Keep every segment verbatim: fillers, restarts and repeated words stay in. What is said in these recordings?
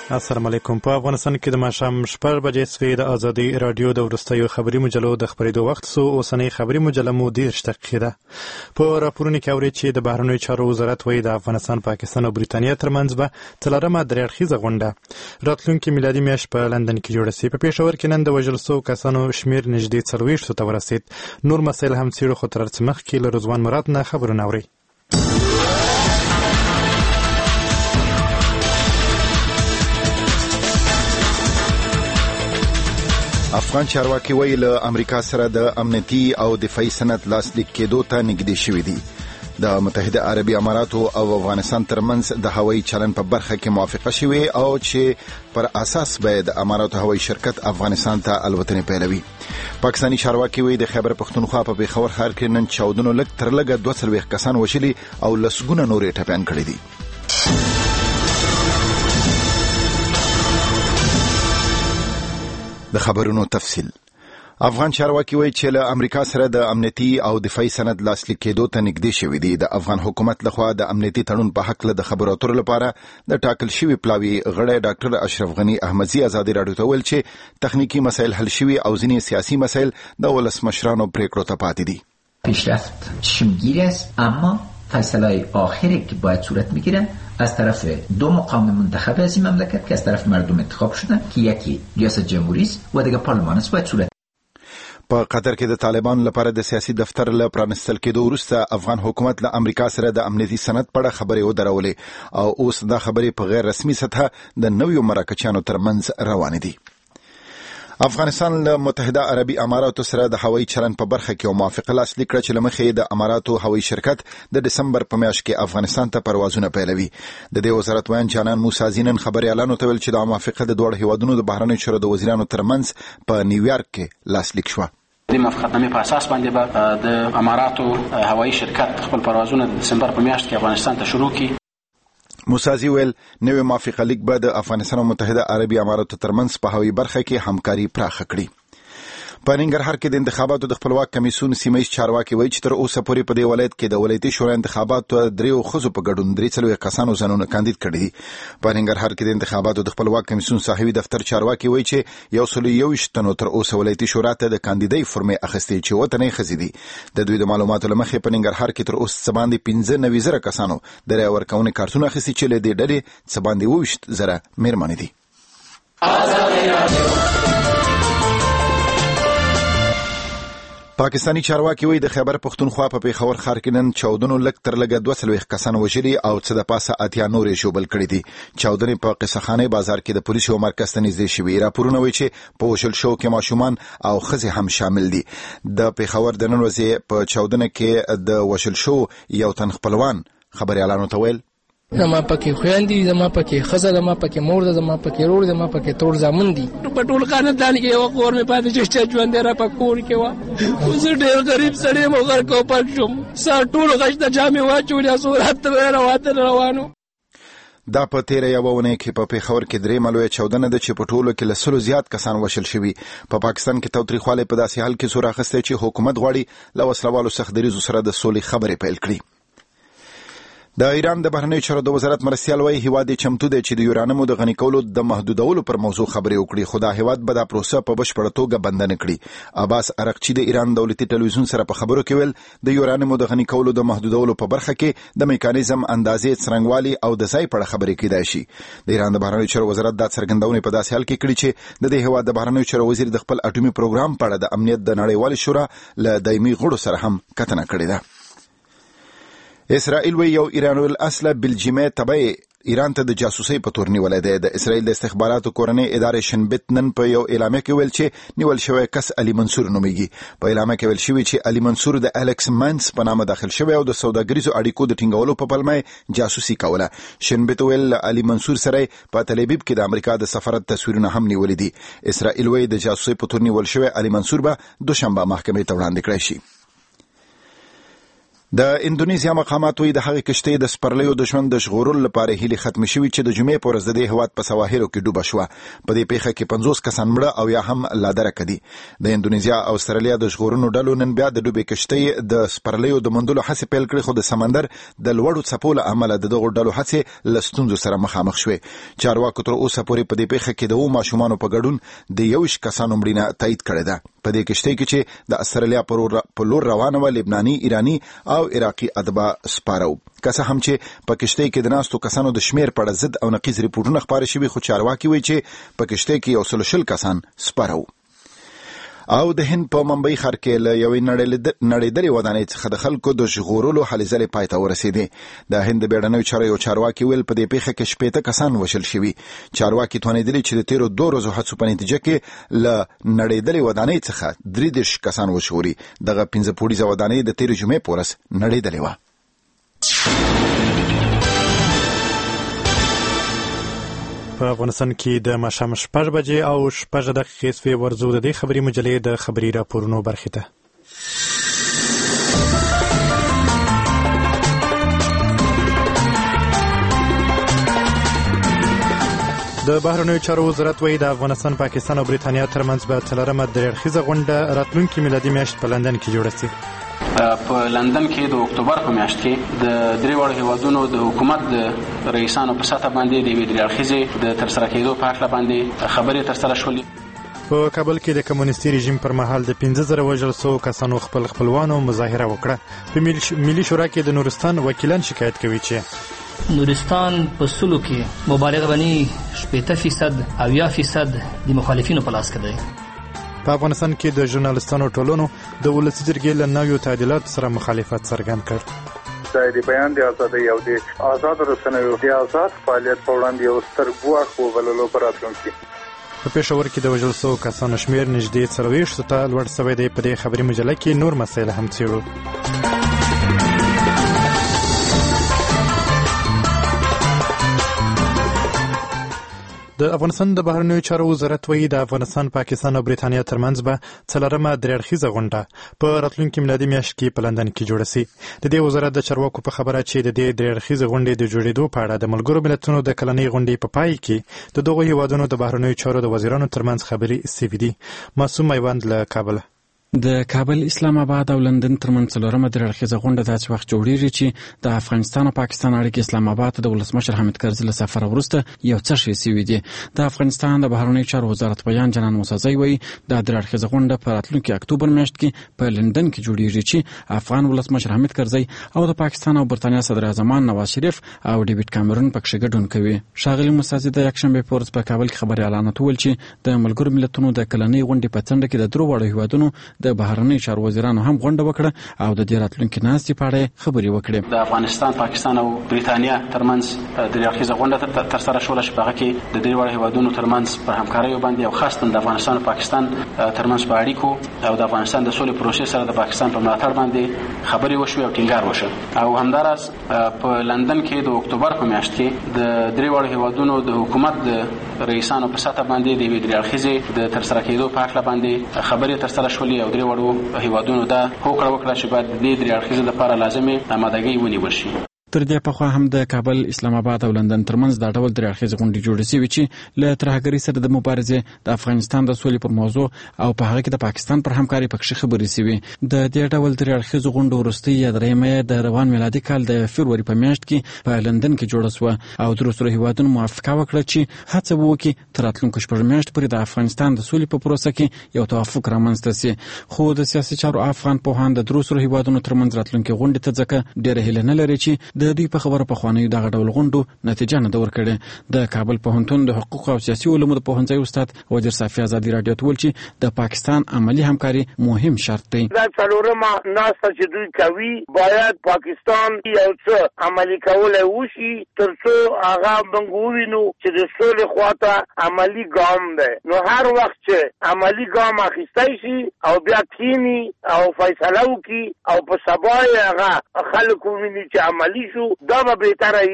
السلام علیکم. په افغانستان کې د ماښام شپږ بجې سوې د ازادي رادیو د وروستیو خبري مجلو د خبرېدو وخت سو. اوسنۍ خبري مجله مو دېرش دقیقې ده. په راپورونو کې اورئ چې د بهرنیو چارو وزارت وایي د افغانستان، پاکستان او بریتانیا ترمنځ به څلورمه درې اړخیزه غونډه راتلونکي میلادي میاشت په لندن کې جوړه سي. په پېښور کې نن د وژل سوو کسانو شمېر نږدې څلوېښتو ته ورسېد. نور مسایل هم څېړو، خو تر هر څه مخکې له رضوان مراد نه خبرونه اورئ. افغان چارواکي وایي له امریکا سره د امنیتي او دفاعي سند لاسلیک کېدو ته نږدې شوي دي. د متحده عربي اماراتو او افغانستان ترمنځ د هوایي چلن په برخه کې موافقه شوې او چې پر اساس به د اماراتو هوایي شرکت افغانستان ته الوتنې پیلوي. پاکستاني چارواکي وایي د خیبر پختونخوا په پېښور ښار کې نن چاودنو لږ تر لږه دوه څلوېښت کسان وژلي او لسګونه نور یې ټپیان کړي دي. د خبرونو تفصیل. افغان چارواکي وایي چې له امریکا سره د امنیتي او دفاعي سند لاسلیک کېدو ته نږدې شوي دي. د افغان حکومت لخوا د امنیتي تړون په حق له د خبرو اترو لپاره د ټاکل شوي پلاوي غړی ډاکټر اشرف غني احمدزي ازادي راډیو ته ویل چې تخنیکی مسایل حل شوي او ځینې سیاسي مسایل د ولسمشرانو پریکړو ته پاتې دي. پیشرفت چشمگیر است، اما فیصله آخری که باید صورت میگیره از طرف دو مقام منتخب از این مملکت که از طرف مردم انتخاب شدن که یکی ریاست جمهوری است و دیگه پارلمان است باید صورت. په قطر کې د طالبان لپاره د سیاسي دفتر له پرانستل کېدو وروسته افغان حکومت له امریکا سره د امنیتي سند په اړه خبرې ودرولې او اوس دا خبرې په غیر رسمي سطحه د نویو مراکچیانو ترمنځ روانې دي. افغانستان له متحده عربي اماراتو سره د هوایي چلن په برخه کې موافقه لاسلیک کړه چې له مخې د اماراتو هوایي شرکت د دسمبر په میاشت کې افغانستان ته پروازونه پیلوي. د دې وزارت وایي جانان موسی زینن خبريالانو ته ویل چې د موافقه د دوه هیوادونو د بهرنیو چارو د وزیرانو ترمنځ په نیویارک کې لاسلیک شو. د موافقتنامې په اساس باندې به د اماراتو هوایي شرکت خپل پروازونه د دسمبر په میاشت کې افغانستان ته شروع کړي. موسازی ویل نوې موافقه لیک به د افغانستان او متحده عربي اماراتو ترمنځ په هوایي برخه کې همکاري پراخه کړي. په ننګرهار کې د انتخاباتو د خپلواک کمیسیون سیمه‌ییز چارواکي وایي چې تر اوسه پورې په دې ولایت کې د ولایتي شورا انتخاباتو دریو ښځو په ګډون درې څلوېښت کسانو ځانونه کاندید کړي دي. په ننګرهار کې د انتخاباتو د خپلواک کمیسیون صاحبي دفتر چارواکي وایي چې یو سل یوویشت تنو تر اوسه ولایتي شورا ته د کاندیدۍ فورمې اخیستې چې وطنۍ ښځې دي. د دوی د معلوماتو له مخې په ننګرهار کې تر اوسه څه باندې پنځه نوي زره کسانو د رایې ورکونې کارتونه اخیستي چې له دې ډلې څه باندې اوویشت زره مېرمنې دي. پاکستانی چارواکي وایي د خیبر پختونخوا په پېښور ښار کې نن چاودنو لږ تر لږه دوه څلوېښت کسان وژلي او څه د پاسه اتیا نور یې ژوبل کړي دي. چاودنې په قصهخانې بازار کې د پولیسو مرکز ته نږدې شوي. راپورونه وایي چې په وژل شوو کې ماشومان او ښځې هم شامل دي. د پېښور د نن ورځې په چاودنه کې د وژل شوو یو تن خپلوان خبريالانو ته ویل زما پکې خويندې دي، زما پکې ښځه ده، زما پکې مور ده، زما پکې ورور ده، زما پکې تور زامن دي. په ټول خاندان کې یو کور مې پاتې چې ژوند را په کور کې و. اوس ډېر غریب سړی مو غر کو پټ شوم. سار ټول غش د جامې واچولې صورت روان روانو. دا په تیره یوه اونۍ کې په پېښور کې درې ملویه چاودنه ده چې په ټولو کې له سلو زیات کسان وژل شوي. په پاکستان کې تاوتریخوالی په داسې حال کې زور اخیستی چې حکومت غواړي له وسلوالو سخت دریځو سره د سولې خبرې پیل کړي. د ایران د بهرنیو چارو د وزارت مرستیال وایي هیواد یې چمتو دی چې د یورانیمو د غني کولو د محدودولو پر موضوع خبرې وکړي، خو دا هیواد به دا پروسه په بشپړه توګه بند نه کړي. عباس ارغچی د ایران دولتي ټلویزیون سره په خبرو کې ویل د یورانیمو د غني کولو د محدودولو په برخه کې د میکانیزم اندازې څرنګوالي او د ځای په اړه خبرې کېدای شي. د ایران د بهرنیو چارو وزارت دا څرګندونه په داسې حال کې کړې چې د دې هیواد د بهرنیو چارو وزیر د خپل اټومي پروګرام په اړه د امنیت د نړیوال شورا له دایمي غړو سره هم کتنه کړې ده. اسرائیل وی یو ایران الاصل بلجیمه تبع ایران ته د جاسوسۍ په تور نیولای دی. د اسرائیل د استخباراتو کورنۍ ادارې شنبت نن په یو اعلامیه کې ویل چې نیول شوی کس علي منصور نومیږي. په اعلامیه کې ویل شوی چې علي منصور د الکس مانس په نامه داخل شوی او د سوداګریزو اړیکو د ټینګولو په پلمه جاسوسي کوله. شنبت ویل علي منصور سره په تل ابیب کې د امریکا د سفارت تصویرونه هم نیولې دي. اسرائیل وی د جاسوسۍ په تور نیول شوی علي منصور به دوشنبه محکمې ته وړاندې کړی شي. د اندونیزیا مقامات وی د هغې کشتۍ د سپرلیو د ژوند د ژغورلو لپاره هیلې ختمې شوې چې د جمعې په ورځ د دې هېواد په سواحلو کې ډوبه شوه. په دې پیښه کې پنځوس کسان مړه او یا هم لا درکه دي. د اندونیزیا او استرالیا د ژغورنو ډلو نن بیا د ډوبې کشتۍ د سپرلیو د موندلو هڅې پیل کړې، خو د سمندر د لوړو څپو له امله د دغو ډلو هڅې له ستونزو سره مخامخ شوې. چارواکو تر اوسه پورې په دې پیښه کې د اوو ماشومانو په ګډون د یوویشت کسانو مړینه تایید کړې ده. په دې کشتۍ کې چې د استرالیا په لور روانه وه، لبناني، ایراني او عراقي ادبا سپاره وو. که څه هم چې په کشتۍ کې د ناستو کسانو د شمیر په اړه ضد او نقیض ریپورټونه خپاره شوي، خو چارواکي وایي چې په کشتۍ کې یو سل شل کسان سپاره وو. او د هند په ممبئی ښار کې له یوې نړېدلې ودانۍ څخه د خلکو د ژغورلو هلې ځلې پای ته ورسېدې. د هند د بیړنیو چارو یو چارواکي ویل په دې پیښه کې شپېته کسان وژل شوي. چارواکي توانېدلي چې د تېرو دوه ورځو هڅو په نتیجه کې له نړېدلې ودانۍ څخه درې دېرش کسان وژغوري. دغه پنځه پوړیزه ودانۍ د تېرې جمعې په ورځ نړېدلې وه. په افغانستان کې د ماښام شپږ بجې او شپږ دقیقې سوې ورځو د دې خبري مجلې د خبري راپورونو برخې ته. د بهرنیو چارو وزارت وایي د افغانستان، پاکستان او بریتانیا ترمنځ به څلورمه درې اړخیزه غونډه راتلونکي میلادي میاشت په لندن کې جوړه شي. په لندن کې د اکتوبر په میاشت کې د درې واړو هیوادونو د حکومت د رئیسانو په سطح باندې د یوې درې اړخیزې د ترسره کېدو په هکله باندې خبرې ترسره شولې. په کابل کې د کمونیستي رژیم پر مهال د پنځه زره وژل سوو کسانو خپل خپلوانو مظاهره وکړه. په ملي شورا کې د نورستان وکیلان شکایت کوي چې نورستان په سلو کې مبالغه باندې شپېته فیصد او یا فیصد د مخالفینو په لاس کې دی. په افغانستان کې د ژورنالستانو ټولنو د ولسي جرګې له نویو تعدیلاتو سره مخالفت څرګند کړ. د بیان د ازادۍ او د آزاد رسنیو د آزاد فعالیت په وړاندې یو ستر ګواښ وبللو په راتلونکي. په پېښور کې د وژل سوو کسانو شمېر نږدې څلوېښتو ته لوړ سوی دی. په دې خبري مجله کې نور مسایل هم څېړو. د افغانستان د بهرنیو چارو وزارت وایي د افغانستان، پاکستان او بریتانیا ترمنځ به څلورمه درې اړخیزه غونډه په راتلونکي میلادي میاشت کې په لندن کې جوړه شي. د دې وزارت د چارواکو په خبره چې د دې درې اړخیزه غونډې د جوړېدو په اړه د ملګرو ملتونو د کلنۍ غونډې په پای کې د دغو هیوادونو د بهرنیو چارو د وزیرانو ترمنځ خبرې سوي دي. معصوم میوند له کابل. د کابل، اسلام آباد او لندن ترمنځ څلورمه درې اړخیزه غونډه داسې وخت جوړیږي چې د افغانستان او پاکستان اړیکې اسلام آباد ته د ولسمشر حامد کرزي له سفر وروسته یو څه شی سوي دي. د افغانستان د بهرنیو چارو وزارت بیان جنان موسزی وایي د درې اړخیزه غونډه په راتلونکي اکتوبر میاشت کې په لندن کې جوړیږي چې افغان ولسمشر حامد کرزي او د پاکستان او برتانیا صدر اعظم نواز شریف او ډیوډ کامرون پکې ګډون کوي. ښاغلي موسزی د یکشنبه په ورځ په کابل کې خبري اعلانات وکړ چې د ملګرو ملتونو د کلنۍ غونډې په څنډه کې د درو واړو هیوادونو د بهرنیو چارو وزیرانو هم غونډه وکړه او د دې راتلونکي ناستې په اړه خبرې وکړې. د افغانستان، پاکستان او بریتانیا ترمنځ د اړخیزه غونډه ترسره شوله چې په هغه کې د درې واړو هیوادونو ترمنځ پر همکاریو باندې او خاصه د افغانستان او پاکستان ترمنځ په اړیکو او د افغانستان د سولې پروسې سره د پاکستان په ملاتړ باندې خبرې وشوې او ټینګار وشو. او همداراز په لندن کې د اکتوبر په میاشت کې د درې واړو هیوادونو د حکومت د رئیسانو په سطح باندې د یوې درې اړخیزې د ترسره کېدو په هکله باندې خبرې ترسره شولې او درې واړو هیوادونو دا هوکړه وکړه چې باید د دې درې اړخیزې لپاره لازمې آمادګۍ ونیول شي. تر دې پخوا هم د کابل، اسلام آباد او لندن ترمنځ دا ډول درې اړخیزې غونډې جوړې شوې چې له ترهګرۍ سره د مبارزې، د افغانستان د سولې پر موضوع او په هغه کې د پاکستان پر همکارۍ پکښې خبرې شوې. د دې ډول درې اړخیزو غونډو وروستۍ یا درېیمه د روان میلادي کال د فبروري په میاشت کې په لندن کې جوړه شوه او درې سره هیوادونو موافقه وکړه چې هڅه وکړي تر راتلونکو شپږ میاشتو پورې د افغانستان د سولې په پروسه کې یو توافق رامنځته شي. خو د سیاسي چارو افغان پوهان د درې سره هیوادونو ترمنځ راتلونکي غونډې ته ځکه ډېره هیله نه لري چې د دوی په خبره پخوانیو دغه ډول غونډو نتیجه نه ده ورکړې. د کابل پوهنتون د حقوقو او سیاسي علومو د پوهنځي استاد وزیر صافي ازادي راډیو ته وویل چې د پاکستان عملی همکاري مهم شرط دی. دا څلورمه ناسته چې دوی کوي باید پاکستان یو څه عملي کولی وشي تر څو هغه موږ ووینو چې د سولې خواته عملي ګام دی. نو هر وخت چې عملي ګام اخیستی شي او بیا کینی او فیصله وکړي او په سبا یې هغه خلک وویني چې عملي شو، دا به بهتره وي.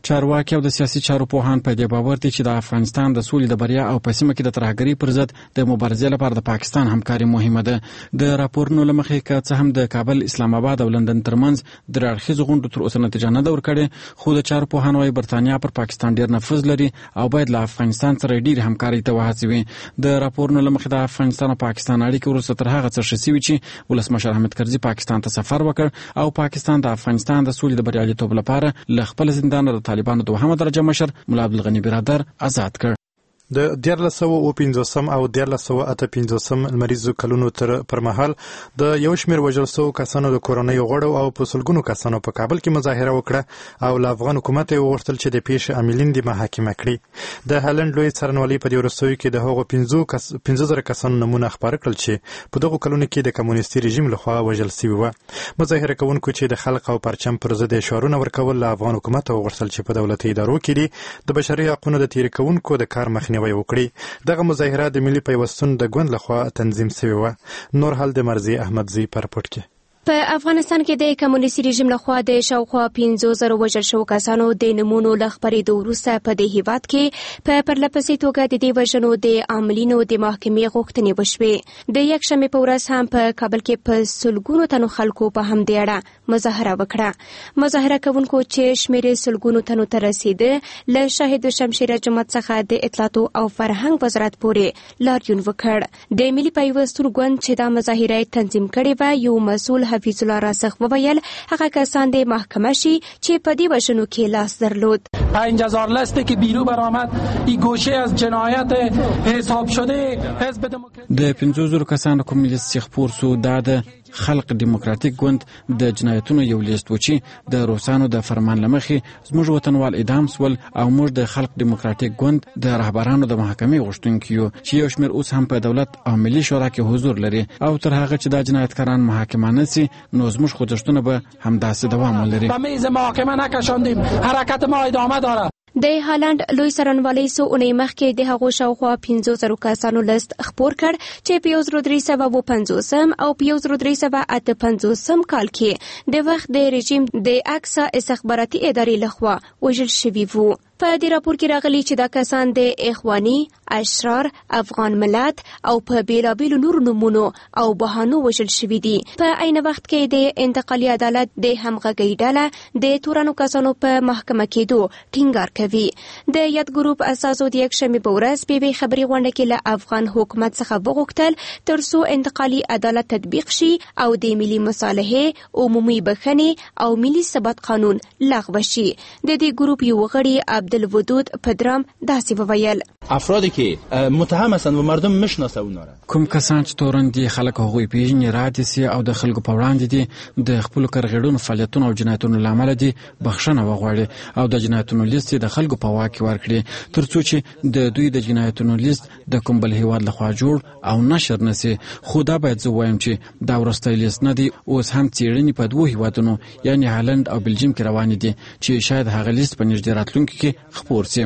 چارواکي او د سیاسي چارو پوهان په دې باور دي چې د افغانستان د سولې د بریا او په سیمه کې د ترهګرۍ پر ضد د مبارزې لپاره د پاکستان همکاري مهمه ده. د راپورونو له مخې که څه هم د کابل، اسلام آباد او لندن ترمنځ د اړخیزو غونډو تر اوسه نتیجه نه ده ورکړې، خو د چارو پوهان وايي برتانیا پر پاکستان ډیر نفوذ لري او باید له افغانستان سره ډیر همکاري ته وهڅوي. د راپورونو له مخې د افغانستان او پاکستان اړیکې وروسته تر هغه څه ښه شوي چې ولسمشر حامد کرزي پاکستان ته سفر وکړ او پاکستان د افغانستان د سولې د بریالیتوب لپاره له خپل زندان د طالبانو دوهمه درجه مشر ملا عبدالغني برادر آزاد کړ. د دیارلس سوه او پنځوسم او دیارلس سوه اته پنځوسم لمریزو کلونو تر پر مهال د یو شمېر وژل شوو کسانو د کورنیو غړو او په سلګونو کسانو په کابل کې مظاهره وکړه او له افغان حکومت یې وغوښتل چې د پیښې عاملین دې محاکمه کړي. د هالند لوی څارنوالۍ په دې وروستیو کې د هغو پنځه زره کسانو نومونه خپاره کړل چې په دغو کلونو کې د کمونیستي رژیم لخوا وژل سوي وه. مظاهره کوونکو چې د خلق او پرچم پر ضد شعارونه ورکول له افغان حکومت وغوښتل چې په دولتي ادارو کې دي د بشري حقونو د تېري کوونکو د کار مخنیوی وکړي. دغه مظاهره د ملي پیوستون د ګوند لخوا تنظیم شوې وه. نور حال د مرزي احمدزي پر پورت کې. په افغانستان کې د کمونیستي رژیم لخوا د شاوخوا پنځه زره وژل شوو کسانو د نومونو له خپرېدو وروسته په دې هیواد کې په پرلپسې توګه د دې وژنو د عاملینو د محاکمې غوښتنې وشوې. د یکشنبې په ورځ هم په کابل کې په سلګونو تنو خلکو په همدې اړه مظاهره وکړه. مظاهره کوونکو چې شمېر سلګونو تنو ته رسېده له شاهد شمشیر جماعت څخه د اطلاعاتو او فرهنګ وزارت پورې لاریون وکړ. د ملي پیوستون ګوند چې دا مظاهره تنظیم کړې وه یو مسؤل حفیظ الله راسخ وویل هغه کسان د محکمه شي چې په دې وژنو کې لاس درلود. پنج هزار لستی که بیرو برآمد این گوشه از جنایت حساب شده حزب دموکرات د پنځو زرو کسانو کوم لیست چې خپور سو دا د خلق دیموکراتیک ګوند د جنایتونو یو لیست و چې د روسانو د فرمان لمخې زموږ وطنوال اعدام سول او موږ د خلق دیموکراتیک ګوند د رهبرانو د محاکمې غوښتونکي یو چې یو شمېر اوس هم په دولت او ملي شورا کې حضور لري او تر هغه چې دا جنایتکاران محاکمه نشي نو زموږ خوځښتونه به همداسې دوام ولري. به میز محاکمه نکشاندیم، حرکت ما ادامه داره. د هالند لوی څارنوالۍ څو اونۍ مخکې د هغو شاوخوا پنځو زرو کسانو لیست خپور کړ چې په یو زر درې سوه اووه پنځوسم او په یو زر درې سوه اته پنځوسم کال کې د وخت د رژیم د اکسا استخباراتي ادارې لخوا وژل شوي وو. په دې راپور کې راغلي چې دا کسان د اخواني، اشرار، افغان ملت او په بیلابیلو نورو نومونو او بهانو وژل شوي دي. په عین وخت کې د انتقالي عدالت د همغږۍ ډله د تورنو کسانو په محکمه کېدو ټینګار کوي. د یاد ګروپ اساسو د یکشنبې په ورځ په یوې خبري غونډه کې له افغان حکومت څخه وغوښتل تر څو انتقالي عدالت تطبیق شي او د ملي مصالحې، عمومي بخښنې او ملي ثبات قانون لغوه شي. د دې ګروپ یو غړي عبدالودود پدرام داسې وویل افرادی که متهم هستند و مردم میشناسه اونا را کوم کسان چې تورن دي خلک هغوی پیژني رادي سي او د خلکو په وړاندې دي د خپل کارغړونو فعالیتونو او جنایتونو لامل دي بخښنه وغواړي او د جنایتونو لیست د خلکو په واک کې ورکړي ترڅو چې د دوی د جنایتونو لیست د کوم بل هیواد لخوا جوړ او نشر نشي. خو دا باید زه وایم چې دا ورسته لیست نه دی، اوس هم څېړنې په دوه هیوادونو یعنی هالند او بلجیم کې روان دي چې شاید هغه لیست په نږدې راتلونکي کې خپور شي.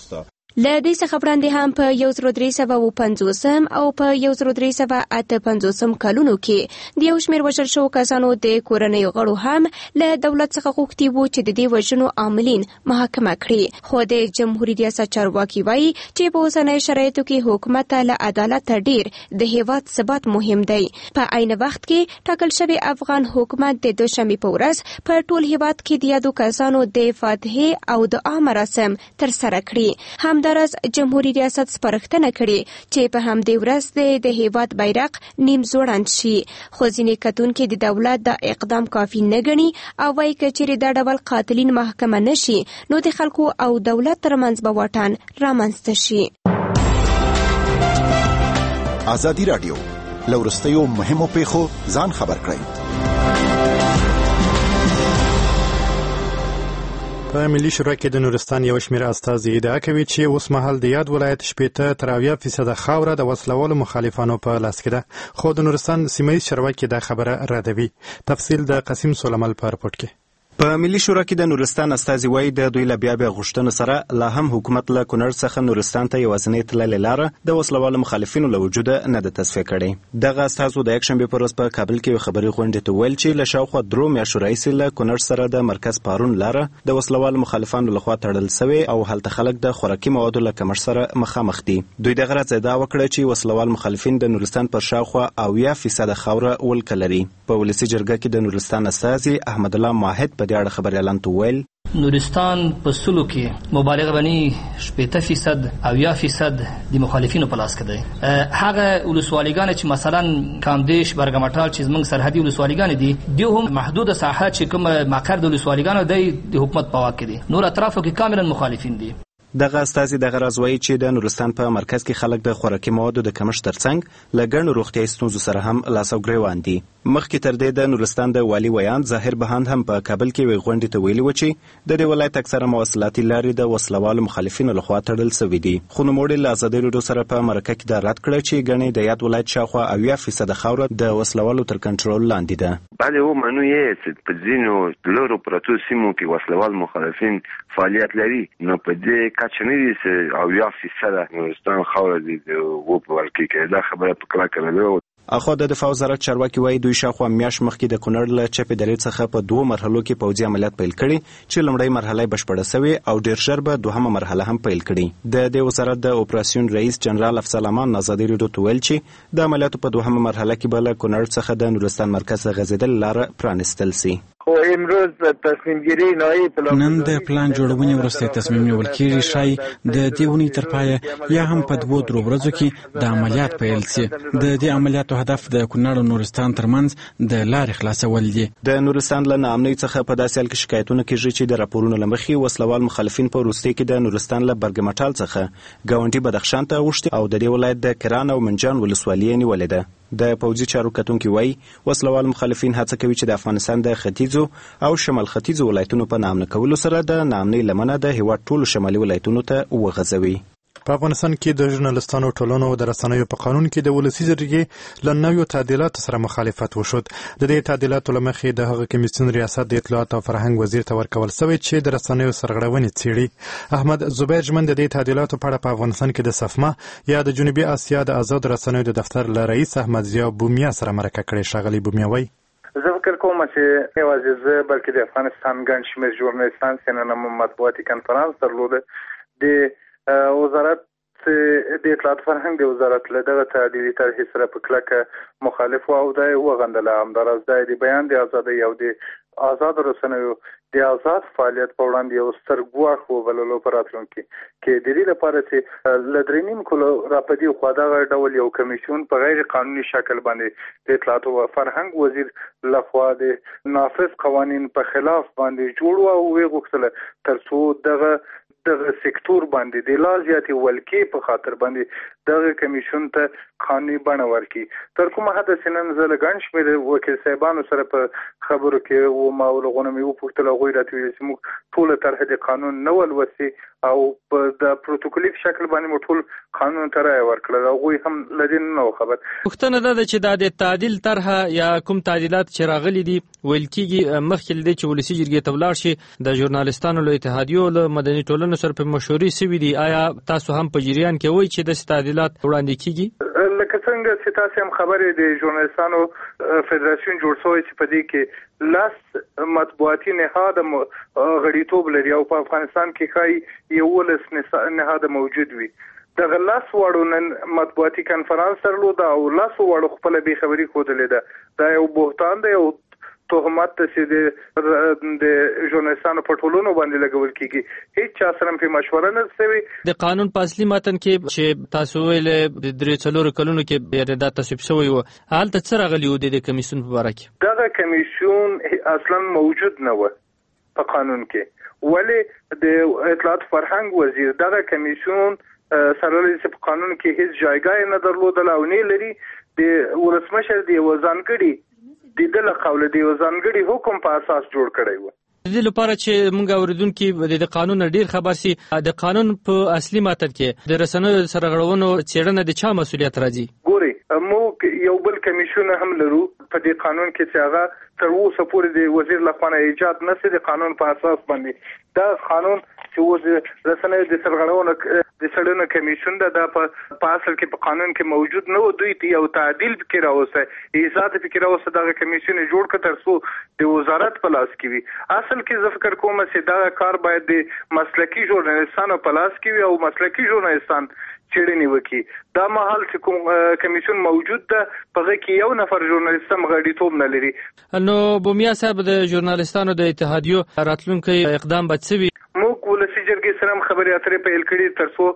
له دې څخه وړاندې هم په یو زر درې سوه اووه پنځوسم او په یو زر درې سوه اته پنځوسم کلونو کې د یو شمېر وژل شوو کسانو د کورنیو غړو هم له دولت څخه غوښتي وو چې د دې وژنو عاملین محاکمه کړي. خو د جمهوریت ریاست چارواکي وایي چې په اوسنیو شرایطو کې حکومت ته له عدالت ډیر د هیواد ثبات مهم دی. په عین وخت کې ټاکل شوی افغان حکومت د دوشنبې په ورځ په ټول هیواد کې د یادو کسانو د فاتحې او دعا مراسم ترسره کړي. هم همدارس جمهوریت ریاست سپارښتنه کړې چې په همدې ورځ د هیواد بیرغ نیم ځوړند شي. خو ځینې کتونکي د دولت د اقدام کافي نه ګڼي او وایي که چیرې دا ډول قاتلین محکمه نشي نو د خلکو او دولت ترمنځ به واټن رامنځته شي. ازادي راډیو لورستیو مهمو پیښو ځان خبر کړئ. په ملي شورا کې د نورستان یو شمېر استازي ادعا کوي چې اوس مهال د یاد ولایت شپېته تر اویا فیصده خاوره د وسلوالو مخالفانو په لاس کې ده، خو د نورستان سیمه ییز چارواکي دا خبره ردوي. تفصیل د قاسم سلیمان په راپور کې. په ملي شورا کې د نورستان استازي وایي د دوی له بیا بیا غوښتنو سره لا هم حکومت له کونړ څخه نورستان ته یوازینۍ تللې لاره د وسلوالو مخالفینو له وجوده نه ده تصفیه کړې. دغه استازو د یکشنبې په ورځ په کابل کې یو خبري غونډې ته ویل چې له شاوخوا درو میاشتو راهیسې له کونړ سره د مرکز پارون لاره د وسلوالو مخالفانو لخوا تړل سوې او هلته خلک د خوراکي موادو له کمښت سره مخامخ دي. دوی دغه راز ادعا وکړه چې وسلوال مخالفین د نورستان پر شاوخوا اویا فیصده خاوره ولکه لري. په ولسي جرګه کې د نورستان استازي احمد الله ماهد په دې اړه خبري اعلان ویل نورستان په سلو کې مبالغه باندې شپږ فیصد او یا فیصد د مخالفینو په لاس کې دی. هغه ولسوالیګان چې مثلا کامدیش برګمټال چې زموږ سرحدي ولسوالیګان دي دوی هم محدود ساحه چې کوم مقر د ولسوالیګانو دی د حکومت په واک کې دي. نور اطرافو کې کاملا مخالفین دي. دغه استازي دغه راز وایي چې د نورستان په مرکز کې خلک د خوراکي موادو د کمښت ترڅنګ له ګڼو روغتیایي ستونزو سره هم لاس او ګریوان دي. مخکې تر دې د نورستان د والي ویان ظاهر بهاند هم په کابل کې یوې غونډې ته ویلي و چې د دې ولایت اکثره مواصلاتي لارې د وسلوالو مخالفینو لخوا تړل سوي دي. خو نوموړي له ازادۍ راډیو سره په مرکه کې دا رد کړه چې ګڼې د یاد ولایت شاوخوا اویا فیصده خاوره د وسلوالو تر کنټرول لاندې ده. بله ومنو یې چې په ځینو لرو پرتو سیمو کې وسلوال مخالفین فعالیت لري، نو په دې کچه نه دي چې اویا فیصده نورستان خاوره دي د و په ولکې کې. دا خبره په کلکه نه ده. اخو د دفاع وزارت چارواکي وایي دوی شاوخوا میاشت مخکې د کونړ له چپې درې څخه په دوو مرحلو کې پوځي عملیات پیل کړي چې لومړی مرحله بشپړه سوې او ډېر ژر به دوهمه مرحله هم پیل کړي. د دې وزارت د اپراسیون رئیس جنرال افضل امان ازادي راډیو ته ویل چې د عملیاتو په دوهمه مرحله کې به له کونړ څخه د نورستان مرکز غځېدل لاره پرانیستل سي. خو امروز تصمیم گیری نهایی پلان نن د پلان جوړونې وروسته تصمیم نیول کېږي شای د دې ونې تر پایه یا هم په دوو درو ورځو کې د عملیات پیل شي. د دې عملیاتو هدف د کونړ او نورستان ترمنځ د لارې خلاصول دي. د نورستان له ناامنۍ څخه په داسې حال کې شکایتونه کېږي چې د راپورونو له مخې وسلوال مخالفین په وروستۍ کې د نورستان له برګمټال څخه ګاونډي بدخشان ته اوښتي او د دې ولایت د کران او منجان ولسوالۍ یې نیولې ده. د پوځي چارو کتونکي وایي وسلوال مخالفین هڅه کوي چې د افغانستان د ختیځو او شمال ختیځو ولایتونو په نامنه کولو سره د ناامنۍ لمنه د هیواد ټولو شمالي ولایتونو ته وغځوي. په افغانستان کې د ژورنالستانو ټولنو د رسنیو په قانون کې د ولسي جرګې له نویو تعدیلاتو سره مخالفت وشود. د دې تعدیلاتو له مخې د هغه کمیسیون ریاست د اطلاعات او فرهنګ وزیر ته ورکول شوی چې د رسنیو سرغړونې څېړي. احمد زبیر جمن د دې تعدیلاتو په اړه په افغانستان کې د صفما یا د جنوبي اسیا د آزاد رسنیو د دفتر له رئیس احمد ضیا بومیا سره مرکه کړې. ښاغلی بومیا وایي زه فکر کوم چې یوازې زه بلکې د افغانستان ګڼ شمېر ژورنالستان چې نن مطبوعاتي کنفرانس درلوده د وزارت د اطلاعات فرهنګ د وزارت له دغه تعدیلي طرحې سره په کلکه مخالف او دا وغندله. همداراز دا د بیان د ازادۍ او د آزاد رسنیو د آزاد فعالیت په وړاندې یو ستر ګواښ وبللو په راتلونکي کې د دې لپاره چې له درې نیم کلو راپدې خوا دغه ډول یو کمیسیون په غیر قانوني شکل باندې د اطلاعات او فرهنګ وزیر لخوا د نافذ قوانین په خلاف باندې جوړ او وی غوښتل تر څو دغه دغه سکتور باندې د لا زیاتې ولکې په خاطر باندې دغه کمیسیون ته قانوني بڼه ورکړي. تر کومه حده چې نن زه له ګڼ شمېر وکیل صاحبانو سره په خبرو کې وم او له هغوی نه مې وپوښتل هغوی راته ویل چې موږ ټوله طرحه د قانون نه ولوسي او په د پروتوکولي شکل باندې مو ټول قانون ته رایه ورکړل. هغوی هم له دې نه وو خبر. پوښتنه دا ده چې دا د تعدیل طرحه یا کوم تعدیلات چې راغلي دي ویل کېږي مخکې له دې چې ولسي جرګې ته ولاړ شي د ژورنالستانو له اتحادیو له مدني ټولنو سره په مشورې سوي دي. آیا تاسو هم په جریان کې وایي چې داسې تعدیلات وړاندې کیږي؟ لکه څنګه چې تاسو هم خبرې د ژورنالستانو فدراسیون جوړ شوی چې په دې کې لاس مطبوعاتي نهاد غړیتوب لري او په افغانستان کې ښایي یولس نهاد موجود وي. دغه لاس واړو نن مطبوعاتي کنفرانس درلوده او لاس واړو خپله بې خبري ښودلې ده. دا یو بهتان دی او تهمت چې د ژورنالستانو په ټولنو باندې لګول کېږي. هیڅ چا سره په مشوره نه شوی. د قانون په اصلي متن کې چې تاسو ویل د درې څلورو کلونو کې دا تصویب شوی و هلته څه راغلي و د کمیسیون په باره کې؟ دغه کمیسیون اصلا موجود نه و په قانون کې. ولې د اطلاعات فرهنګ وزیر دغه کمیسیون سره چې په قانون کې هیڅ جایګاه نه درلودله او نه لري. د ولسمشر د یوه ځانګړي د دې له قوله د یو ځانګړي حکم په اساس جوړ کړی و. د دې لپاره چې موږ اوریدونکي د قانون ډیر خبر سي د قانون په اصلي متن کې د رسنیو سرغړونو څېړنه د چا مسولیت راځي؟ ګوري موږ یو بل کمیشن هم لرو په دې قانون کې چې هغه تر اوسه پورې د وزیر لخوا ایجاد نشي د قانون په اساس باندې دا قانون چې اوس رسنۍ د سرغړونو د سړونو کمیشن دا په اصل کې په قانون کې موجود نه و. دوی یو تعدیل فکر راوسته ایجاد فکر راوسته دا کمیشن جوړ کړ تر څو د وزارت په لاس کې وي. اصل کې زه فکر کوم چې دا کار باید د مسلکي ژورنالستانو په لاس کې وي او مسلکي ژورنالستان چېړنې وکړي. دا مهال چې کوم کمیشن موجود ده په کې یو نفر ژورنالست هم غړیتوب نه لري. نو بومیا صاحب د ژورنالستانو د اتحادیو راتلونکي اقدام به څه وي؟ موږ ولسي جرګې سره هم خبرې اترې پیل کړي تر څو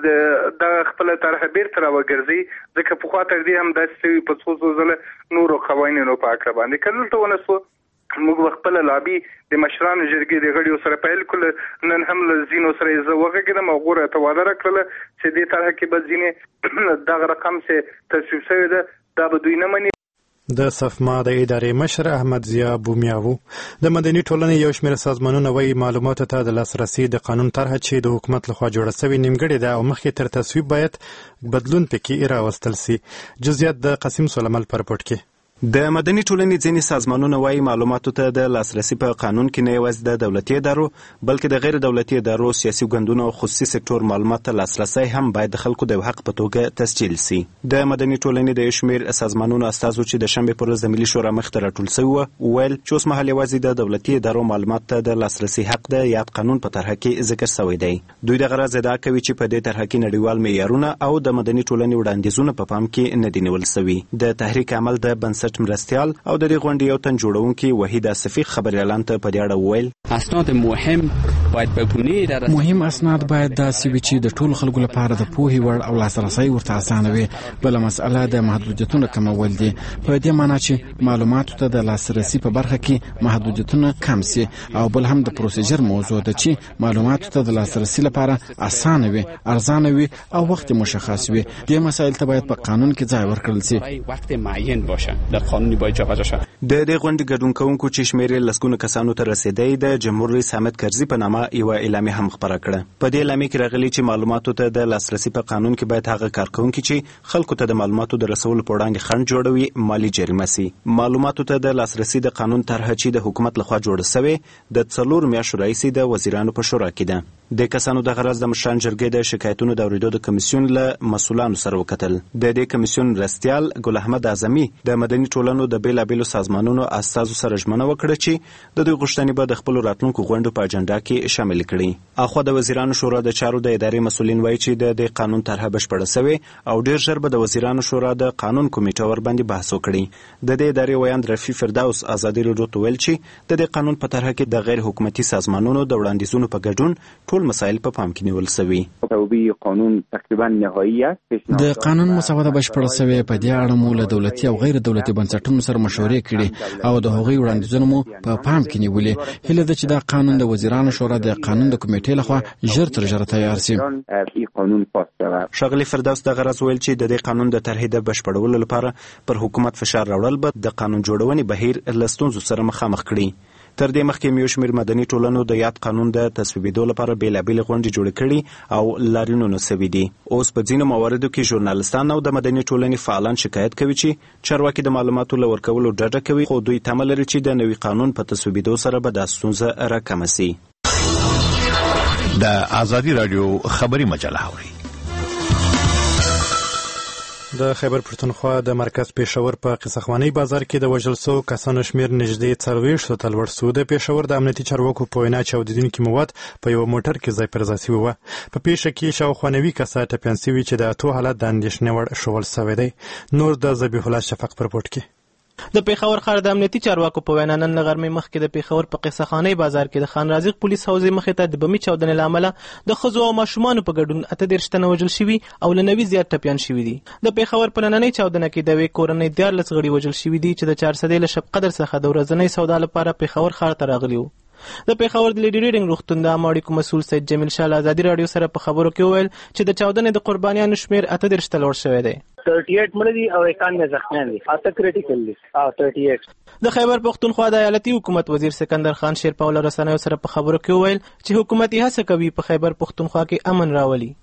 د خپل طرح بیرته راوګرځي ځکه پخوا تر دې هم داسې په څو څو ځله نورو قوانینو په اړه باندې کله ته ونه سو موږ خپل لابي د مشرانو جرګې د غړیو سره پیل کړ. نن هم زینو سره زه وغږیدم او غوړه تواله راکړله چې دې طرح کې به ځینې دغه رقم چې تصویب شوی ده دا به دوی نه مني. د صفما د ادارې مشر احمد ضیا بومیا و. د مدني ټولنې یو شمېر سازمانونه وایي معلوماتو ته د لاسرسي د قانون طرحه چې د حکومت لخوا جوړه شوې نیمګړې ده او مخکې تر تصویب باید بدلون پکې راوستل سي. جزئیات د قاسم سلیمان پر رپورټ کې. د مدني ټولنې ځینې سازمانونه وایي معلوماتو ته د لاسرسي په قانون کې نه یوازې د دولتي ادارو بلکې د غیر دولتي ادارو، سیاسي ګوندونو او خصوصي سکتور معلوماتو ته لاسرسی هم باید د خلکو د حق په توګه تسجیل سي. د مدني ټولنې د یو شمېر سازمانونو استازو چې د شنبې پر ورځ د ملي شورا مخې ته راټول سوي وو وویل چې اوس مهال یوازې د دولتي ادارو معلوماتو ته د لاسرسي حق د یاد قانون په طرحه کې ذکر شوی دی. دوی دغه راز ادعا کوي چې په دې طرحه کې نړیوال معیارونه او د مدني ټولنې وړاندیزونه په پام کې نه دي نیول سوي. د تحریک عمل د بنسټ مرستیال او د دې غونډې یو تن جوړونکي وحید صفیق خبري اعلان ته په دې اړه وویل اسناد مهم باید بګونی در مهم اسناد باید داسې وي چې د ټولو خلکو لپاره د پوهې وړ او لاسرسي ورته اسانه وي. بل مسأله د محدودیتونو کمول دي په دې معنی چې معلوماتو ته د لاسرسي په برخه کې محدودیتونه کم سي او بل هم د پروسیجر موضوع ده چې معلوماتو ته د لاسرسي لپاره اسانه وي، ارزانه وي او وخت مشخص وي. دې مسایل ته باید په قانون کې ځای ورکړل سي. وخت معین باشه در قانونی باید جا د دې غونډې ګډون کوونکو چې شمېر یې لسګونو کسانو ته رسېدی د جمهور رئیس حامد کرزي په نامه یوه اعلامیه هم خپره کړه. په دې اعلامیه کې راغلي چې معلوماتو ته د لاسرسي په قانون کې باید هغه کارکوونکي چې خلکو ته د معلوماتو د رسولو په وړاندې خنډ جوړوي مالي جریمه سي. معلوماتو ته د لاسرسي د قانون طرحه چې د حکومت لخوا جوړه سوې د څلور میاشتو راهیسې د وزیرانو په شورا کې ده. د کسانو دغه راز د مشران جرګې د شکایتونو د اورېدو د کمیسیون له مسؤلانو سره وکتل. د دې کمیسیون مرستیال ګل احمد اعظمي د مدني ټولنو د بېلابېلو سازمانونو استازو سره ژمنه وکړه چې د دوی غوښتنې به د خپلو راتلونکو غونډو په اجنډا کې شامل کړي. اخوا د وزیرانو شورا د چارو د ادارې مسؤلین وایي چې د دې قانون طرحه بشپړه سوې او ډېر ژر به د وزیرانو شورا د قانون کمیټه ورباندې بحث وکړي. د دې ادارې ویاند رفیع فردوس ازادي راډیو ته ویل چې د دې قانون په طرحه کې د غیر حکومتي سازمانونو د وړاندیزونو په ګډون ټول مسایل په پام کې نیول شوي. قانون تقریبا نهایی است. د قانون مسوده بشپړه سوې. په دې اړه مو له دولتي او غیر دولتي بنسټونو سره مشورې کړې او د هغوی وړاندیزونه مو په پام کې نیولې. هیله ده چې دا قانون د وزیرانو شورا د قانون د کمیټې لخوا ژر تر ژره تیار شي. ښاغلي فردوس دغه راز ویل چې د دې قانون د طرحې د بشپړولو لپاره پر حکومت فشار راوړل به د قانون جوړونې بهیر له ستونزو سره مخامخ کړي. تر دې مخکې یو شمېر مدني ټولنو د یاد قانون د تصویبېدو لپاره بېلابېلې غونډې جوړې کړي او لاریونونه سوي دي. اوس په ځینو مواردو کې ژورنالستان او د مدني ټولنې فعالان شکایت کوي چې چارواکي د معلوماتو له ورکولو ډډه کوي، خو دوی تمه لري چې د نوي قانون په تصویبېدو سره به دا ستونزه راکمه سي. د ازادي راډیو خبري مجله اوري. د خیبر پښتونخوا د مرکز پېښور په قصخواني بازار کې د وژل شوو کسانو شمېر نږدې څلوېښتو ته لوړ شو. د پېښور د امنیتي چارواکو په وینا چاودېدونکي مواد په یوه موټر کې ځای پر ځای شوي وه. په پیښه کې شاوخوا نوي کسه ټپیان شوي چې د اتو حالت د اندېښنې وړ ښوول شوی دی. نور د ذبیح الله شفق په رپورټ کې. د پیښور ښار د امنیتي چارواکو په وینا نن له غرمې مخکې د پیښور په قصخاني بازار کې د خان رازق پولیس حوزې مخې ته د بمي چاودنې له امله د ښځو او ماشومانو په ګډون اته دېرش تنه وژل شوي او له نوي زیات ټپیان شوي دي. د پیښور په نننۍ چاودنه کې د یوې کورنۍ دیارلس غړي وژل شوي دي چې د چارسدې له شب قدر څخه د ورځنۍ سودا لپاره پیښور ښار ته راغلي وو. د پیښور د لیډي ریډینګ روغتون د عامه اړیکو مسؤل سید جمیل شاه له ازادي راډیو سره په خبرو کې وویل چې د چاودنې د قربانیانو شمېر اته دېرش ته لوړ شوی دی. अड़तीस मړي دي او اکانوے زخمیان دي. اته کریټیکل دي او अड़तीस. د خیبر پښتونخوا د ایالتي حکومت وزیر سکندر خان شیرپاو له رسنیو سره په خبرو کې وویل چې حکومت یې هڅه کوي په خیبر پښتونخوا کې امن راولي.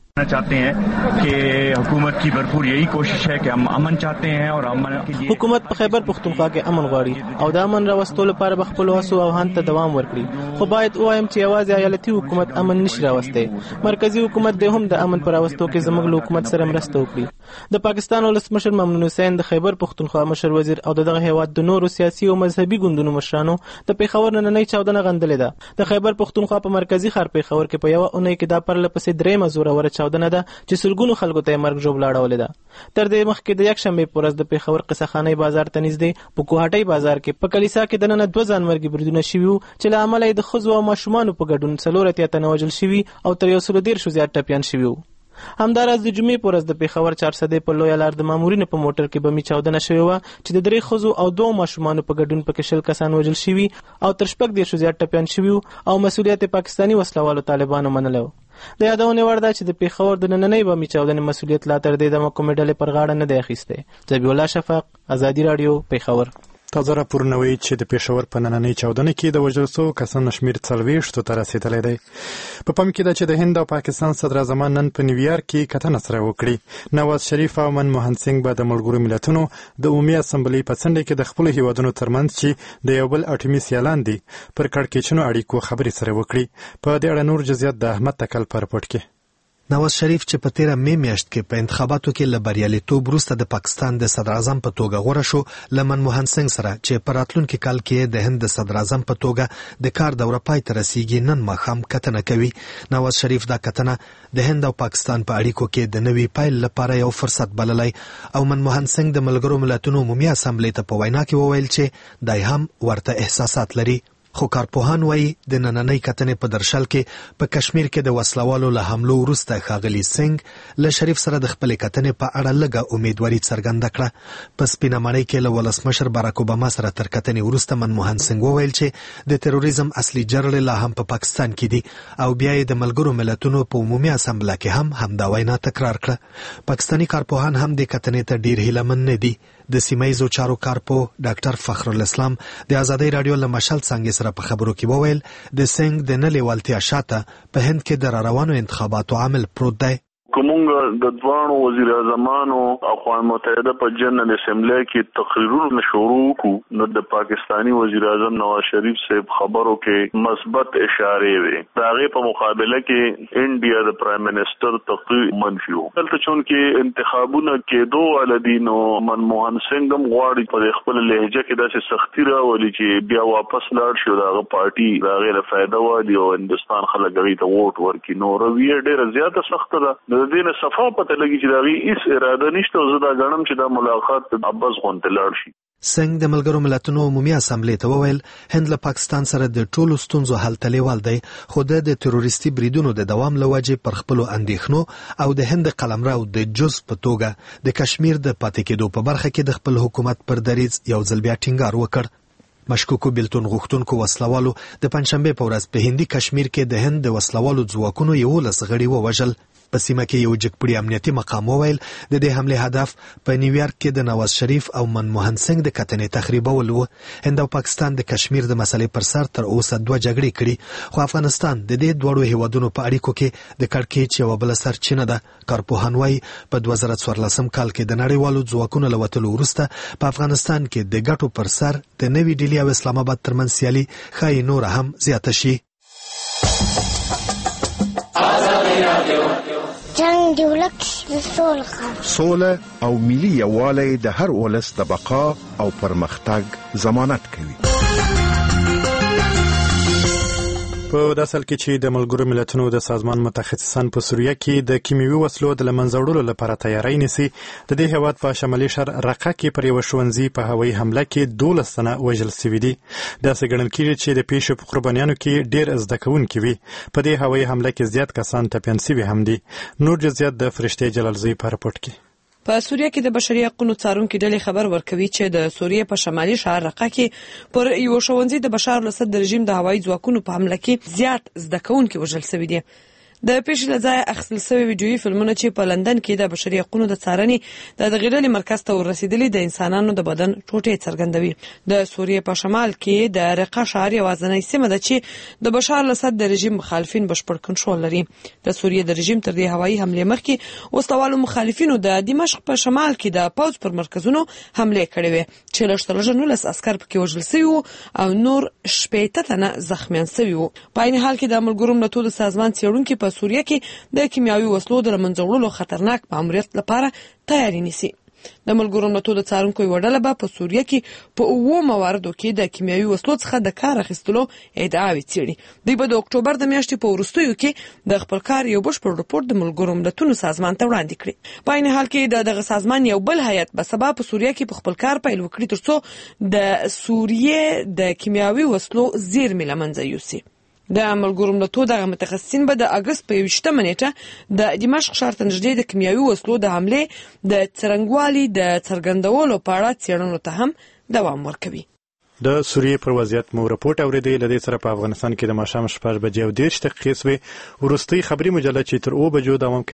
चाहते हैं कि हुकूमत की भरपूर यही कोशिश है कि हम अमन चाहते हैं और अमन के लिए حکومت په خیبر پختونخوا کې امن غواړي او د امن راوستلو لپاره به خپل هڅو او هڅو ته دوام ورکړي خو باید وایم چې یوازې ایالتي حکومت امن نشي راوستي مرکزی حکومت د هم د امن پر راوستلو کې زموږ له حکومت سره مرسته وکړي د پاکستان ولسمشر ممنون حسین د خیبر پختونخوا مشر وزیر او دغه هیواد د نورو سیاسي او مذهبي ګوندونو مشرانو د پیښور نننۍ چاودنه غندلې ده د خیبر پختونخوا په مرکزی ښار پیښور کې په یو اونۍ کې دا پرله پسې درېمه زوروره چاودنه ده چې سلګونو خلکو ته مرګ ژوبل اړولې ده تر دې مخکې د یک شنبه پر ورځ د پیښور قصخانه بازار ته نږدې په کوهاټي بازار کې په کلیسا کې د نن دوه ځانمرګي بریدونه شوي وو چې له امله د ښځو او ماشومانو په ګډون څلور اتیا تنه وژل شوي او تر یو سل دېرشو زیات ټپیان شوي وو همداراز د جمعې په ورځ د پیښور چارسدې په لویه لار د مامورینو په موټر کې بمي چاودنه شوې وه چې د درې ښځو او دوه ماشومانو په ګډون پکې شل کسان وژل شوي او تر شپږ دېرشو زیات ټپیان شوي او مسؤلیت پاکستاني وسلوالو طالبانو منلی و د یادونې وړ ده چې د پیښور د نننۍ بمي چاودنې مسؤلیت لا تر دې دمه کومې ډلې پر غاړه نه دی اخیستی ذبیح الله شفق ازادي راډیو پیښور تازه راپورونه وایي چې د پېښور په نننۍ چاودنه کې د وژل شوو کسانو شمېر څلوېښتو ته رسېدلی دی په پام کې ده چې د هند او پاکستان صدراعظمان نن په نیویارک کې کتنه سره وکړي نواز شریف او منموهن سینګ به د ملګرو ملتونو د عمومي اسمبلۍ په څنډه کې د خپلو هیوادونو ترمنځ چې د یو بل اټومي سیالان دي پر کړکېچنو اړیکو خبرې سره وکړي په دې اړه نور جزئیات د احمد تکل په رپورټ کې نواز شریف چې په تیره مې میاشت کې په انتخاباتو کې له بریالیتوب وروسته د پاکستان د صدر اعظم په توګه غوره شو له منموهن سینګ سره چې په راتلونکي کال کې د هند د صدر اعظم په توګه د کار دوره پای ته رسیږي نن ماښام کتنه کوي نواز شریف دا کتنه د هند او پاکستان په اړیکو کې د نوي پیل لپاره یو فرصت بللی او منموهن سینګ د ملګرو ملتونو عمومي اسمبلۍ ته په وینا کې وویل چې دای هم ورته احساسات لري خو کارپوهان وایي د نننۍ کتنې په درشل کې په کشمیر کې د وسلوالو له حملو وروسته ښاغلي سینګ له شریف سره د خپلې کتنې په اړه لږه امیدواري څرګنده کړه په سپینه ماڼۍ کې له ولسمشر باراک اوباما سره تر کتنې وروسته منموهن سینګ وویل چې د تروریزم اصلي جرړې لا هم په پا پاکستان کې دي او بیا یې د ملګرو ملتونو په عمومي اسمبله کې هم همدا وینا تکرار کړه پاکستاني کارپوهان هم د کتنې ته ډیر هیلهمن نه دي د سیمایزو چارو کارپو ډاکټر فخر الاسلام د ازادۍ رادیو له مشال څنګه سره په خبرو کې وویل د سنگ د نه لیوالتیا شاته په هند کې د روانو انتخاباتو عامل پروت دی کومونګ د دوانو وزیر اعظمانو او اقوام متحده په جنرال اسمبلی کې تقریرونه شروع کو نو د پاکستانی وزیر اعظم نواز شریف صاحب خبرو کې مثبت اشاره وي داغه په مقابله کې انډیا د پرایم منسٹر تقریر منفي وو دلته چون کې انتخابونه کې دوه ولدینو منموهن سینګ هم غواړي په خپل لهجه کې داسې سختي راولي چې بیا واپس لاړ شي داغه پارټي داغه له فائدہ وادي او هندستان خلک غوي ته ووټ ورکړي نو رویه ډیره زیاته سخت ده د دې صفه پته لګي چې داغي هیڅ اراده نشته او زه دا غنم چې دا ملاقات عباس غونډه لاړ شي سنگ د ملګرو ملتونو عمومي اسمبلی ته وویل هند له پاکستان سره د ټولو ستونزو حل تلیوال دی خو د تروریستي بریدونو د دوام لوجې پر خپل اندېښنو او د هند قلمرو د جز په توګه د کشمیر د پاتې کېدو په برخه کې د خپل حکومت پر دریځ یو ځل بیا ټینګار وکړ مشکوکو بیلتون غوښتونکو وسلوالو د پنځشنبه په ورځ په هندي کشمیر کې د هند د وسلوالو ځواکونو یو لس غړي ووژل په سیمه کې یو جګپړی امنیتي مقام وویل د دې حمله هدف په نیویارک کې د نواز شریف او منموهن سینګ د کتنې تخریبول و هند او پاکستان د کشمیر د مسلې پر سر تر اوسه دوه جګړې کړي خو افغانستان د دې دوړو هیوادونو په اړیکو کې د کړکېچ یو بل سرچینه ده کارپوهان وايي په دوه زره څوارلسم کال کې د نړیوالو ځواکونو له وتلو وروسته په افغانستان کې د ګټو پر سر د نوي ډیلی او اسلام آباد ترمنځ سیالي ښایي نور هم زیاته شي جنگ دی ولک سول خان سوله او ملي یووالی د هر ولس د بقا او پرمختګ ضمانت کوي په داسې حال کې چې د ملګرو ملتونو د سازمان متخصصان په سوریه کې د کیمیاوي وسلو د له منځه وړلو لپاره تیاری نیسي د دې هیواد په شمالي شهر رقه کې پر یوه ښوونځي په هوایي حمله کې دولس تنه وژل سوي دي داسې ګڼل کېږي چې د پیښو په قربانیانو کې ډېر زده کوونکي وي په دې هوایي حمله کې زیات کسان ټپیان سوي هم دي نور جزئیات د فرشتې جلالزوی په رپورټ کې په سوریه کې د بشري حقوقو څارونکو ډلې خبر ورکوي چې د سوریه په شمالي شهر رقه کې پر یو ښوونځي د بشار الاسد د رژیم د هوایي ځواکونو په حمله کې زیات زده کوونکي وژل شوي دي د پیښې له ځایه اخیستل شوي ویډیویي فلمونه چې په لندن کې د بشري حقوقو د څارنې د دغې ډلې مرکز ته ورسېدلي د انسانانو د بدن ټوټې څرګندوي. د سوریې په شمال کې د رقه ښار یوازینۍ سیمه ده چې د بشار الاسد د رژیم مخالفین بشپړ کنټرول لري. د سوریې د رژیم تر دې هوایي حملې مخکې وسلوالو مخالفینو د دمشق په شمال کې د پوځ پر مرکزونو حملې کړې وې چې لږ تر لږه نولس عسکر پکې وژل شوي وو او نور شپېته تنه زخمیان شوي وو. په عین حال کې د ملګرو ملتونو سازمان څېړونکي په سوریه کې د کیمیاوي وسلو د له منځه وړلو خطرناک ماموریت لپاره تیاری نیسي. د ملګرو ملتونو څارونکو یوه ډله به په سوریه کې په اوو مواردو کې د کیمیاوي وسلو څخه د کار اخیستلو ادعاوې څېړي. دوی به د اکتوبر د میاشتې په وروستیو کې د خپل کار یو بشپړ رپورټ د ملګرو ملتونو سازمان ته وړاندې کړي. په عین حال کې د دغه سازمان یو بل هیئت به سبا په سوریه کې په خپل کار پیل وکړي ترڅو د سوریې د کیمیاوي وسلو زیرمې له منځه یوسي. د ملګرو ملتونو دغه متخصصین به د اګست په یوویشتمه نیټه د دمشق ښار ته نږدې د کیمیاوي وسلو د حملې د څرنګوالي د څرګندولو په اړه څېړنو ته هم دوام ورکوي. د سوریې پر وضعیت مو رپورټ اوریدي. له دې سره په افغانستان کې د ماښام شپږ بجې او دېرش دقیقې سوې. وروستۍ خبري مجله چې تر اوه بجو دوام